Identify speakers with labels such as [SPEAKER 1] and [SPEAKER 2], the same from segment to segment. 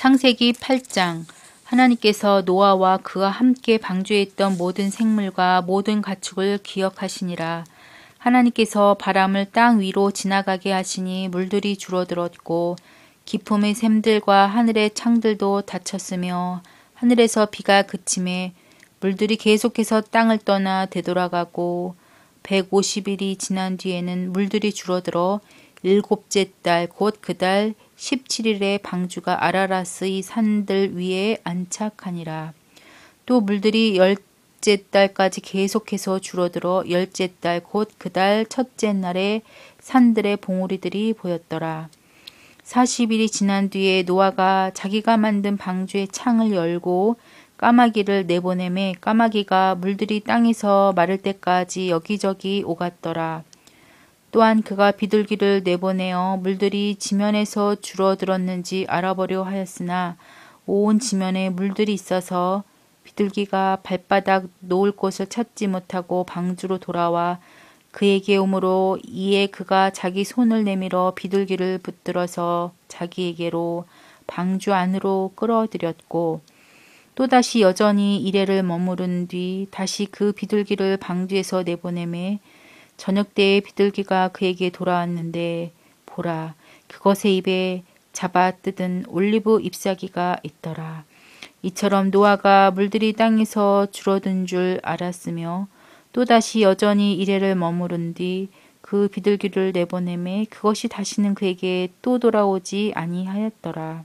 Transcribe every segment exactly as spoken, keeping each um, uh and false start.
[SPEAKER 1] 창세기 팔 장. 하나님께서 노아와 그와 함께 방주에 있던 모든 생물과 모든 가축을 기억하시니라. 하나님께서 바람을 땅 위로 지나가게 하시니 물들이 줄어들었고 깊음의 샘들과 하늘의 창들도 닫혔으며 하늘에서 비가 그침에 물들이 계속해서 땅을 떠나 되돌아가고 백오십 일이 지난 뒤에는 물들이 줄어들어 일곱째 달 곧 그 달 십칠 일에 방주가 아라랏의 산들 위에 안착하니라. 또 물들이 열째 달까지 계속해서 줄어들어 열째 달 곧 그 달 첫째 날에 산들의 봉우리들이 보였더라. 사십 일이 지난 뒤에 노아가 자기가 만든 방주의 창을 열고 까마귀를 내보내매 까마귀가 물들이 땅에서 마를 때까지 여기저기 오갔더라. 또한 그가 비둘기를 내보내어 물들이 지면에서 줄어들었는지 알아보려 하였으나 온 지면에 물들이 있어서 비둘기가 발바닥 놓을 곳을 찾지 못하고 방주로 돌아와 그에게 오므로 이에 그가 자기 손을 내밀어 비둘기를 붙들어서 자기에게로 방주 안으로 끌어들였고 또다시 여전히 이래를 머무른 뒤 다시 그 비둘기를 방주에서 내보내매 저녁 때에 비둘기가 그에게 돌아왔는데 보라, 그것의 입에 잡아 뜯은 올리브 잎사귀가 있더라. 이처럼 노아가 물들이 땅에서 줄어든 줄 알았으며 또다시 여전히 이래를 머무른 뒤 그 비둘기를 내보내매 그것이 다시는 그에게 또 돌아오지 아니하였더라.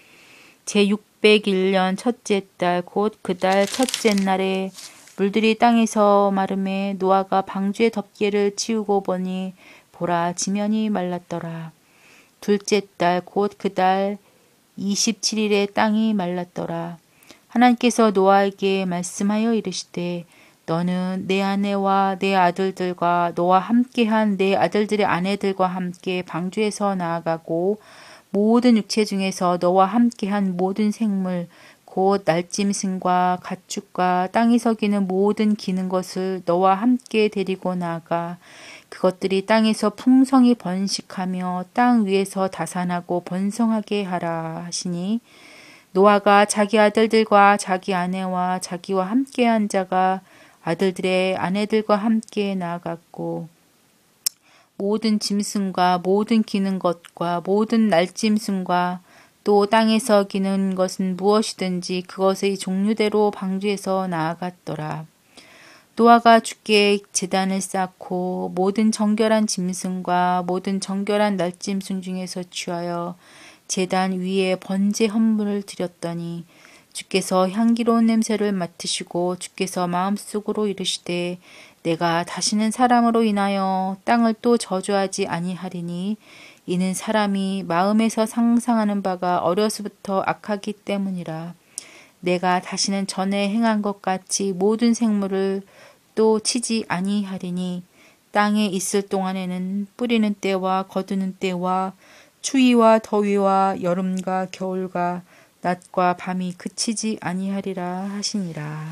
[SPEAKER 1] 제육백일 년 첫째 달 곧 그 달 첫째 날에 물들이 땅에서 마름에 노아가 방주의 덮개를 치우고 보니 보라 지면이 말랐더라. 둘째 달 곧 그 달 이십칠 일에 땅이 말랐더라. 하나님께서 노아에게 말씀하여 이르시되 너는 내 아내와 내 아들들과 너와 함께한 내 아들들의 아내들과 함께 방주에서 나아가고 모든 육체 중에서 너와 함께한 모든 생물 곧 날짐승과 가축과 땅에서 기는 모든 기는 것을 너와 함께 데리고 나아가 그것들이 땅에서 풍성히 번식하며 땅 위에서 다산하고 번성하게 하라 하시니 노아가 자기 아들들과 자기 아내와 자기와 함께한 자가 아들들의 아내들과 함께 나아갔고 모든 짐승과 모든 기는 것과 모든 날짐승과 또 땅에서 기는 것은 무엇이든지 그것의 종류대로 방주에서 나아갔더라. 노아가 주께 제단을 쌓고 모든 정결한 짐승과 모든 정결한 날짐승 중에서 취하여 제단 위에 번제 헌물을 드렸더니 주께서 향기로운 냄새를 맡으시고 주께서 마음속으로 이르시되 내가 다시는 사람으로 인하여 땅을 또 저주하지 아니하리니 이는 사람이 마음에서 상상하는 바가 어려서부터 악하기 때문이라. 내가 다시는 전에 행한 것 같이 모든 생물을 또 치지 아니하리니 땅에 있을 동안에는 뿌리는 때와 거두는 때와 추위와 더위와 여름과 겨울과 낮과 밤이 그치지 아니하리라 하시니라.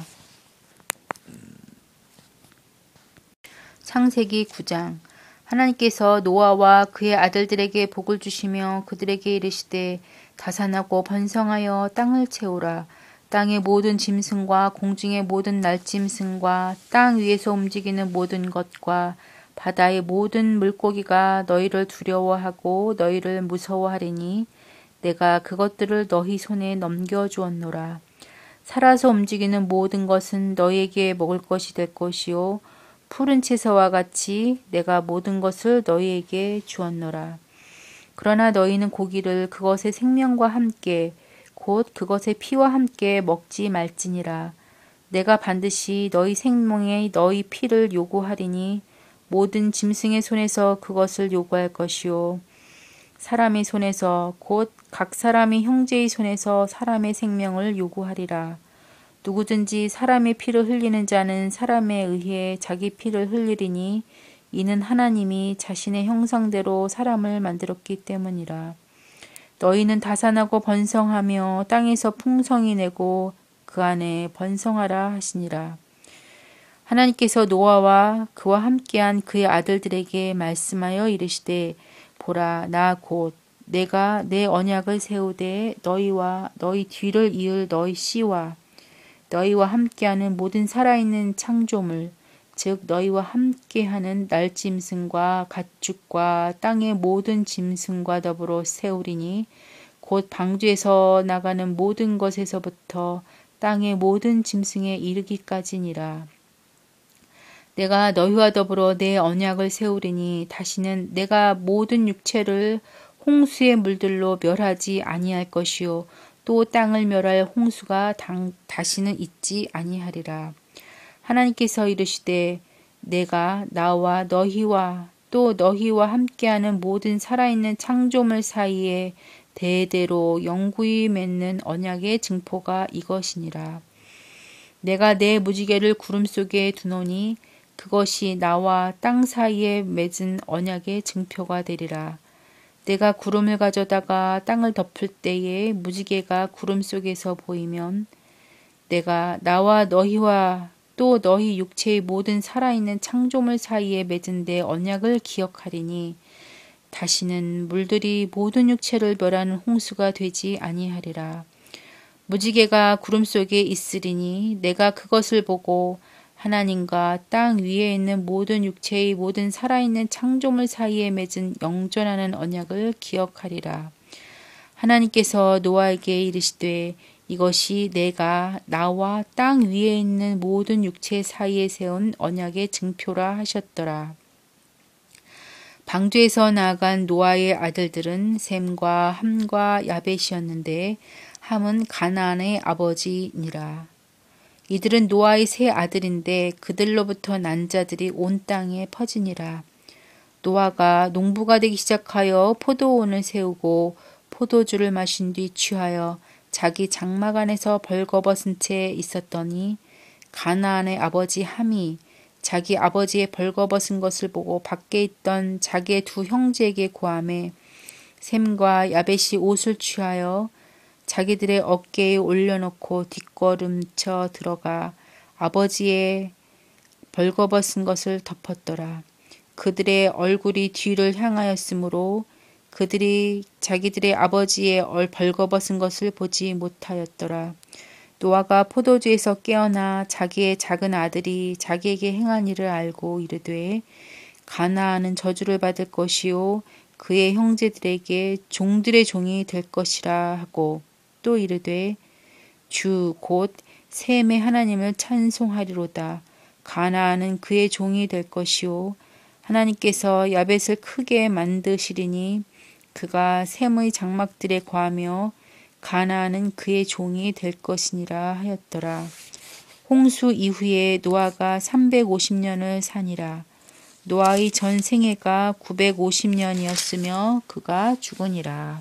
[SPEAKER 1] 창세기 구 장. 하나님께서 노아와 그의 아들들에게 복을 주시며 그들에게 이르시되 다산하고 번성하여 땅을 채우라. 땅의 모든 짐승과 공중의 모든 날짐승과 땅 위에서 움직이는 모든 것과 바다의 모든 물고기가 너희를 두려워하고 너희를 무서워하리니 내가 그것들을 너희 손에 넘겨주었노라. 살아서 움직이는 모든 것은 너희에게 먹을 것이 될 것이요 푸른 채소와 같이 내가 모든 것을 너희에게 주었노라. 그러나 너희는 고기를 그것의 생명과 함께 곧 그것의 피와 함께 먹지 말지니라. 내가 반드시 너희 생명에 너희 피를 요구하리니 모든 짐승의 손에서 그것을 요구할 것이요 사람의 손에서 곧 각 사람의 형제의 손에서 사람의 생명을 요구하리라. 누구든지 사람의 피를 흘리는 자는 사람에 의해 자기 피를 흘리리니 이는 하나님이 자신의 형상대로 사람을 만들었기 때문이라. 너희는 다산하고 번성하며 땅에서 풍성히 내고 그 안에 번성하라 하시니라. 하나님께서 노아와 그와 함께한 그의 아들들에게 말씀하여 이르시되 보라 나 곧 내가 내 언약을 세우되 너희와 너희 뒤를 이을 너희 씨와 너희와 함께하는 모든 살아있는 창조물 즉 너희와 함께하는 날짐승과 가축과 땅의 모든 짐승과 더불어 세우리니 곧 방주에서 나가는 모든 것에서부터 땅의 모든 짐승에 이르기까지니라. 내가 너희와 더불어 내 언약을 세우리니 다시는 내가 모든 육체를 홍수의 물들로 멸하지 아니할 것이요 또 땅을 멸할 홍수가 당, 다시는 있지 아니하리라. 하나님께서 이르시되 내가 나와 너희와 또 너희와 함께하는 모든 살아있는 창조물 사이에 대대로 영구히 맺는 언약의 증포가 이것이니라. 내가 내 무지개를 구름 속에 두노니 그것이 나와 땅 사이에 맺은 언약의 증표가 되리라. 내가 구름을 가져다가 땅을 덮을 때에 무지개가 구름 속에서 보이면 내가 나와 너희와 또 너희 육체의 모든 살아있는 창조물 사이에 맺은 내 언약을 기억하리니 다시는 물들이 모든 육체를 멸하는 홍수가 되지 아니하리라. 무지개가 구름 속에 있으리니 내가 그것을 보고 하나님과 땅 위에 있는 모든 육체의 모든 살아있는 창조물 사이에 맺은 영존하는 언약을 기억하리라. 하나님께서 노아에게 이르시되 이것이 내가 나와 땅 위에 있는 모든 육체 사이에 세운 언약의 증표라 하셨더라. 방주에서 나아간 노아의 아들들은 셈과 함과 야벳이었는데 함은 가나안의 아버지니라. 이들은 노아의 세 아들인데 그들로부터 난 자들이 온 땅에 퍼지니라. 노아가 농부가 되기 시작하여 포도원을 세우고 포도주를 마신 뒤 취하여 자기 장막 안에서 벌거벗은 채 있었더니 가나안의 아버지 함이 자기 아버지의 벌거벗은 것을 보고 밖에 있던 자기의 두 형제에게 고하매 셈과 야벳이 옷을 취하여 자기들의 어깨에 올려놓고 뒷걸음쳐 들어가 아버지의 벌거벗은 것을 덮었더라. 그들의 얼굴이 뒤를 향하였으므로 그들이 자기들의 아버지의 벌거벗은 것을 보지 못하였더라. 노아가 포도주에서 깨어나 자기의 작은 아들이 자기에게 행한 일을 알고 이르되 가나안은 저주를 받을 것이요 그의 형제들에게 종들의 종이 될 것이라 하고 또 이르되 주 곧 셈의 하나님을 찬송하리로다. 가나안은 그의 종이 될 것이요 하나님께서 야벳을 크게 만드시리니 그가 셈의 장막들에 거하며 가나안은 그의 종이 될 것이니라 하였더라. 홍수 이후에 노아가 삼백오십 년을 사니라. 노아의 전 생애가 구백오십 년이었으며 그가 죽으니라.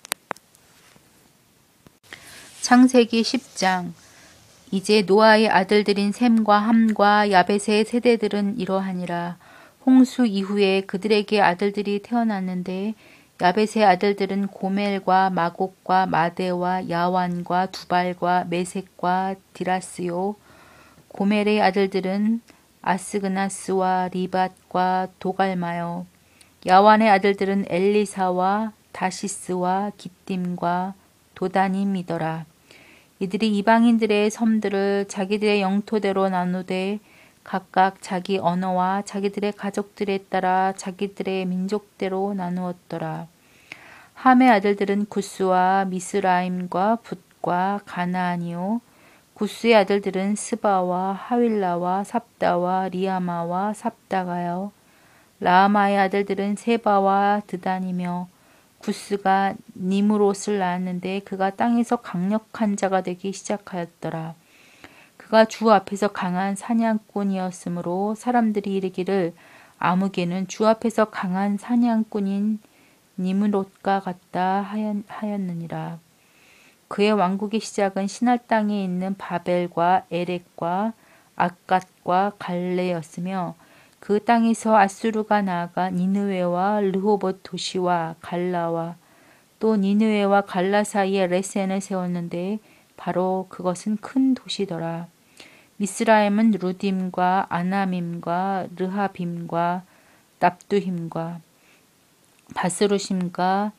[SPEAKER 1] 창세기 십 장. 이제 노아의 아들들인 셈과 함과 야벳의 세대들은 이러하니라. 홍수 이후에 그들에게 아들들이 태어났는데 야벳의 아들들은 고멜과 마곡과 마대와 야완과 두발과 메색과 디라스요. 고멜의 아들들은 아스그나스와 리밧과 도갈마요. 야완의 아들들은 엘리사와 다시스와 깃딤과 도다님이더라. 이들이 이방인들의 섬들을 자기들의 영토대로 나누되 각각 자기 언어와 자기들의 가족들에 따라 자기들의 민족대로 나누었더라. 함의 아들들은 구스와 미스라임과 붓과 가나안이요. 구스의 아들들은 스바와 하윌라와 삽다와 리아마와 삽다가요. 라마의 아들들은 세바와 드단이며 구스가 니므롯을 낳았는데 그가 땅에서 강력한 자가 되기 시작하였더라. 그가 주 앞에서 강한 사냥꾼이었으므로 사람들이 이르기를 아무개는 주 앞에서 강한 사냥꾼인 니므롯과 같다 하였느니라. 그의 왕국의 시작은 시날 땅에 있는 바벨과 에렉과 아갓과 갈레였으며 그 땅에서 아수르가 나아가 니느웨와 르호봇 도시와 갈라와 또 니느웨와 갈라 사이에 레센을 세웠는데 바로 그것은 큰 도시더라. 미스라임은 루딤과 아나밈과 르하빔과 납두힘과 바스루심과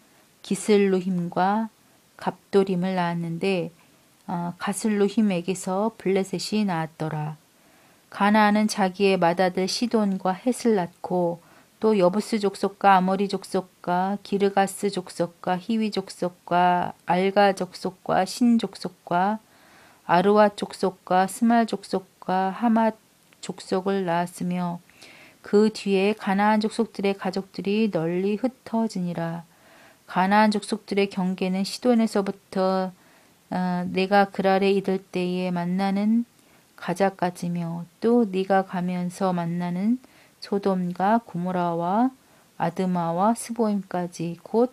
[SPEAKER 1] 기슬루힘과 갑도림을 낳았는데 어, 가슬루힘에게서 블레셋이 나왔더라. 가나안은 자기의 맏아들 시돈과 헷을 낳고 또 여부스 족속과 아모리 족속과 기르가스 족속과 히위 족속과 알가 족속과 신 족속과 아르와 족속과 스말 족속과 하맛 족속을 낳았으며 그 뒤에 가나안 족속들의 가족들이 널리 흩어지니라. 가나안 족속들의 경계는 시돈에서부터 어, 내가 그랄에 이를 때에 만나는 가자까지며 또 네가 가면서 만나는 소돔과 고모라와 아드마와 스보임까지 곧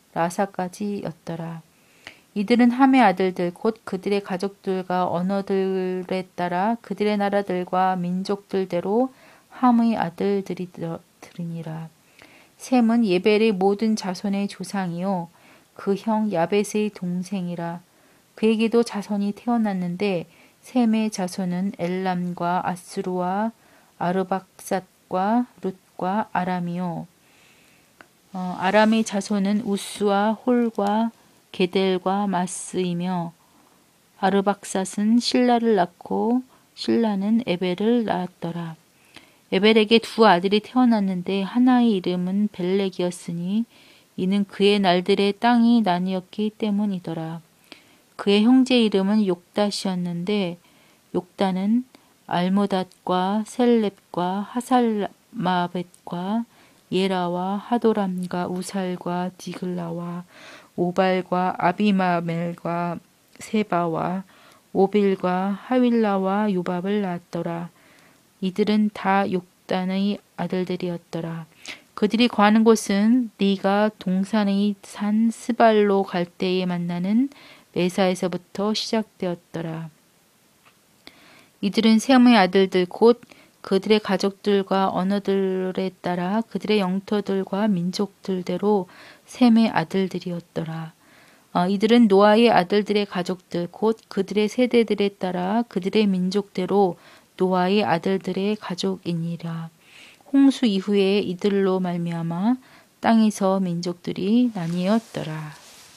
[SPEAKER 1] 라사까지였더라. 이들은 함의 아들들 곧 그들의 가족들과 언어들에 따라 그들의 나라들과 민족들대로 함의 아들들이니라. 셈은 예벨의 모든 자손의 조상이요 그 형 야벳의 동생이라. 그에게도 자손이 태어났는데 셈의 자손은 엘람과 아스루와 아르박삿과 룻과 아람이요 어, 아람의 자손은 우스와 홀과 게델과 마스이며 아르박삿은 실라를 낳고 실라는 에벨을 낳았더라. 에벨에게 두 아들이 태어났는데 하나의 이름은 벨렉이었으니 이는 그의 날들의 땅이 나뉘었기 때문이더라. 그의 형제 이름은 욕닷이었는데 욕단은 알모닷과 셀렙과 하살마벳과 예라와 하도람과 우살과 디글라와 오발과 아비마멜과 세바와 오빌과 하윌라와 요밥을 낳았더라. 이들은 다 욕단의 아들들이었더라. 그들이 거하는 곳은 네가 동산의 산 스발로 갈 때에 만나는 메사에서부터 시작되었더라. 이들은 셈의 아들들 곧 그들의 가족들과 언어들에 따라 그들의 영토들과 민족들대로 셈의 아들들이었더라. 어, 이들은 노아의 아들들의 가족들 곧 그들의 세대들에 따라 그들의 민족대로 노아의 아들들의 가족이니라. 홍수 이후에 이들로 말미암아 땅에서 민족들이 나뉘었더라.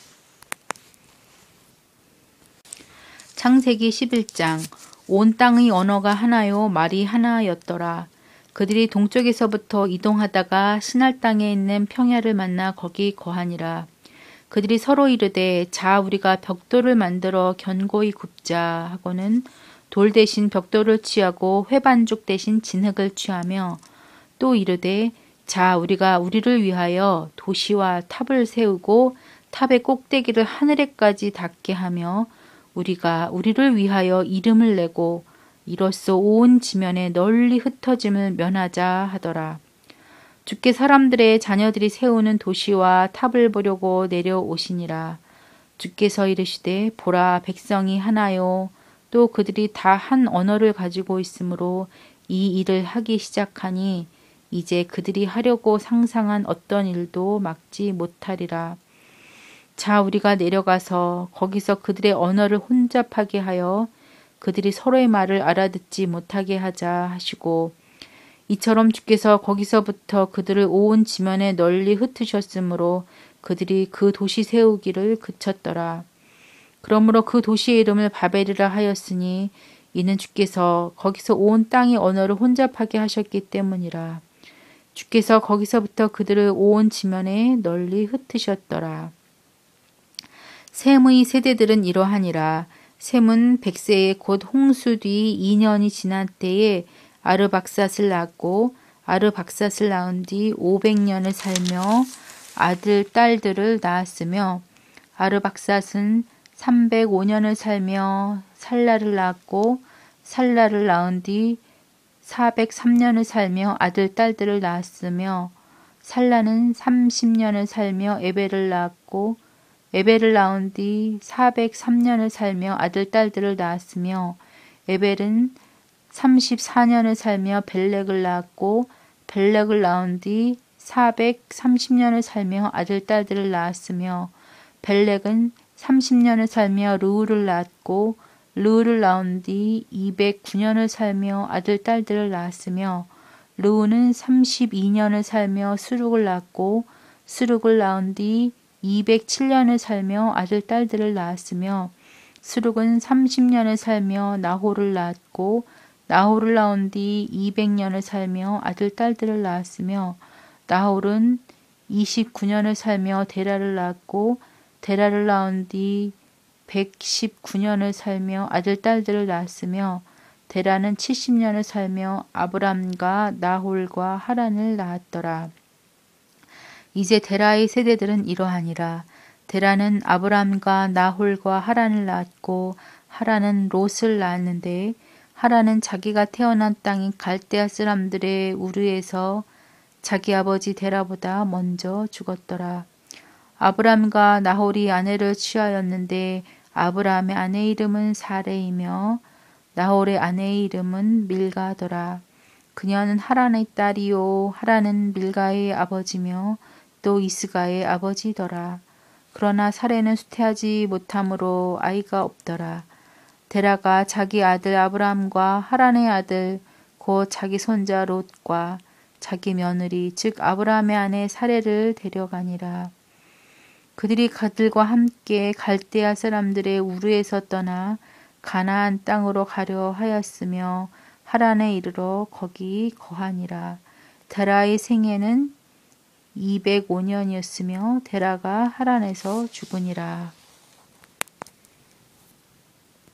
[SPEAKER 1] 창세기 십일 장. 온 땅의 언어가 하나요 말이 하나였더라. 그들이 동쪽에서부터 이동하다가 신할 땅에 있는 평야를 만나 거기 거하니라. 그들이 서로 이르되 자 우리가 벽돌을 만들어 견고히 굽자 하고는 돌 대신 벽돌을 취하고 회반죽 대신 진흙을 취하며 또 이르되 자 우리가 우리를 위하여 도시와 탑을 세우고 탑의 꼭대기를 하늘에까지 닿게 하며 우리가 우리를 위하여 이름을 내고 이로써 온 지면에 널리 흩어짐을 면하자 하더라. 주께 사람들의 자녀들이 세우는 도시와 탑을 보려고 내려오시니라. 주께서 이르시되 보라 백성이 하나요 또 그들이 다 한 언어를 가지고 있으므로 이 일을 하기 시작하니 이제 그들이 하려고 상상한 어떤 일도 막지 못하리라. 자 우리가 내려가서 거기서 그들의 언어를 혼잡하게 하여 그들이 서로의 말을 알아듣지 못하게 하자 하시고 이처럼 주께서 거기서부터 그들을 온 지면에 널리 흩으셨으므로 그들이 그 도시 세우기를 그쳤더라. 그러므로 그 도시의 이름을 바벨이라 하였으니 이는 주께서 거기서 온 땅의 언어를 혼잡하게 하셨기 때문이라. 주께서 거기서부터 그들을 온 지면에 널리 흩으셨더라. 셈의 세대들은 이러하니라. 셈은 백세에 곧 홍수 뒤 이 년이 지난 때에 아르박삿을 낳았고 아르박삿을 낳은 뒤 오백 년을 살며 아들 딸들을 낳았으며 아르박삿은 삼백오 년을 살며 살라를 낳았고 살라를 낳은 뒤 사백삼 년을 살며 아들 딸들을 낳았으며 살라는 삼십 년을 살며 에벨을 낳았고 에벨을 낳은 뒤 사백삼 년을 살며 아들 딸들을 낳았으며 에벨은 삼십사 년을 살며 벨렉을 낳았고 벨렉을 낳은 뒤 사백삼십 년을 살며 아들 딸들을 낳았으며 벨렉은 삼십 년을 살며 르우를 낳았고 르우를 낳은 뒤 이백구 년을 살며 아들 딸들을 낳았으며 르우는 삼십이 년을 살며 스룩을 낳았고 스룩을 낳은 뒤 이백칠 년을 살며 아들 딸들을 낳았으며 스룩은 삼십 년을 살며 나홀을 낳았고 나홀을 낳은 뒤 이백 년을 살며 아들 딸들을 낳았으며 나홀은 이십구 년을 살며 데라를 낳았고 데라를 낳은 뒤 백십구 년을 살며 아들 딸들을 낳았으며 데라는 칠십 년을 살며 아브람과 나홀과 하란을 낳았더라. 이제 데라의 세대들은 이러하니라. 데라는 아브람과 나홀과 하란을 낳았고 하란은 롯을 낳았는데 하란은 자기가 태어난 땅인 갈대아 사람들의 우르에서 자기 아버지 데라보다 먼저 죽었더라. 아브람과 나홀이 아내를 취하였는데 아브람의 아내 이름은 사레이며 나홀의 아내의 이름은 밀가더라. 그녀는 하란의 딸이요 하란은 밀가의 아버지며 또 이스가의 아버지더라. 그러나 사레는 수태하지 못함으로 아이가 없더라. 데라가 자기 아들 아브람과 하란의 아들 곧 자기 손자 롯과 자기 며느리 즉 아브람의 아내 사레를 데려가니라. 그들이 그들과 함께 갈대아 사람들의 우르에서 떠나 가나안 땅으로 가려 하였으며 하란에 이르러 거기 거하니라. 데라의 생애는 이백오 년이었으며 데라가 하란에서 죽으니라.